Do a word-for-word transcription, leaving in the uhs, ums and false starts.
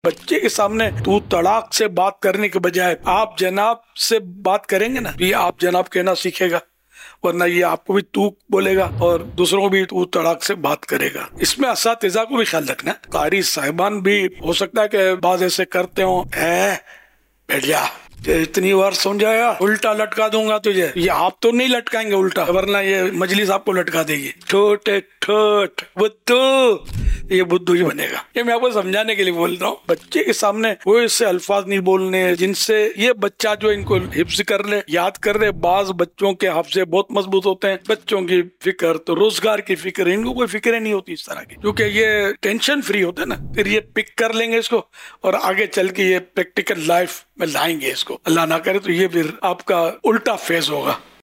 बच्चे के सामने तू तड़ाक से बात करने के बजाय आप जनाब से बात करेंगे ना, ये आप जनाब कहना सीखेगा, वरना ये आपको भी तू बोलेगा और दूसरों को भी तू तड़ाक से बात करेगा। इसमें असातिज़ा को भी ख्याल रखना। कारी साहिबान भी हो सकता है कि बात ऐसे करते हो, ए बैठ जा, इतनी बार समझाया, उल्टा लटका दूंगा तुझे। ये आप तो नहीं लटकाएंगे उल्टा, वरना ये मजलिस आपको लटका देगी। ठोट ठोट बुद्धू, ये बुद्धू ही बनेगा। ये मैं आपको समझाने के लिए बोल रहा हूँ। बच्चे के सामने वो इससे अल्फाज नहीं बोलने जिनसे ये बच्चा जो इनको हिफ्ज कर ले, याद कर ले। बाज बच्चों के हाफजे बहुत मजबूत होते हैं। बच्चों की फिक्र तो रोजगार की फिक्र, इनको कोई फिक्र नहीं होती इस तरह की, क्योंकि ये टेंशन फ्री होते हैं ना। फिर ये पिक कर लेंगे इसको और आगे चल के ये प्रैक्टिकल लाइफ में लाएंगे इसको। अल्लाह ना करे तो ये फिर आपका उल्टा फेज होगा।